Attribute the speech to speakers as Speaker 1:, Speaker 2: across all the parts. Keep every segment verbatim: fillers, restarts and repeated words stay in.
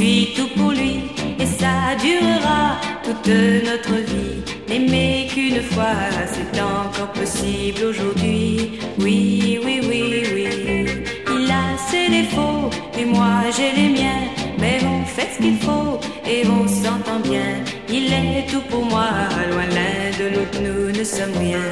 Speaker 1: suis tout pour lui et ça durera toute notre vie. N'aimer qu'une fois, c'est encore possible aujourd'hui. Oui, oui, oui, oui. Il a ses défauts et moi j'ai les miens, mais on fait ce qu'il faut et on s'entend bien. Il est tout pour moi, loin l'un de l'autre, nous ne sommes rien.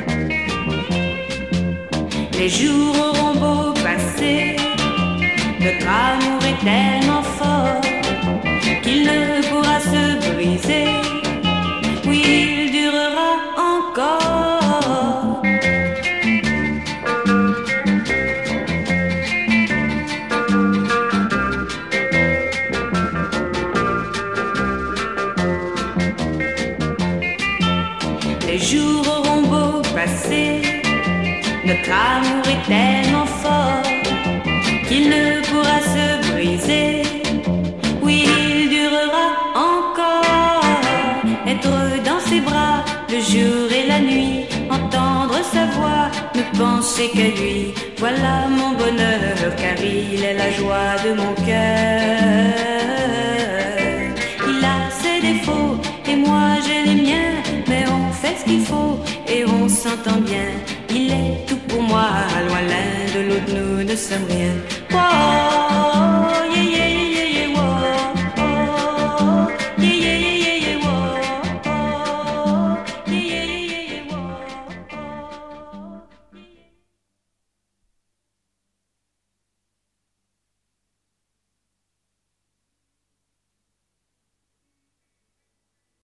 Speaker 1: Les jours auront beau passer, notre amour est tellement fort qu'il ne pourra se briser. Oui, il durera encore. Les jours auront beau passer, notre amour est tellement fort qu'il ne pourra se briser. Oui, il durera encore. Être dans ses bras le jour et la nuit, entendre sa voix, ne penser qu'à lui. Voilà mon bonheur, car il est la joie de mon cœur. Il a ses défauts et moi j'ai les miens, mais on fait ce qu'il faut et on s'entend bien. Il est tout pour moi, loin l'un de l'autre, nous ne sommes rien. Oh,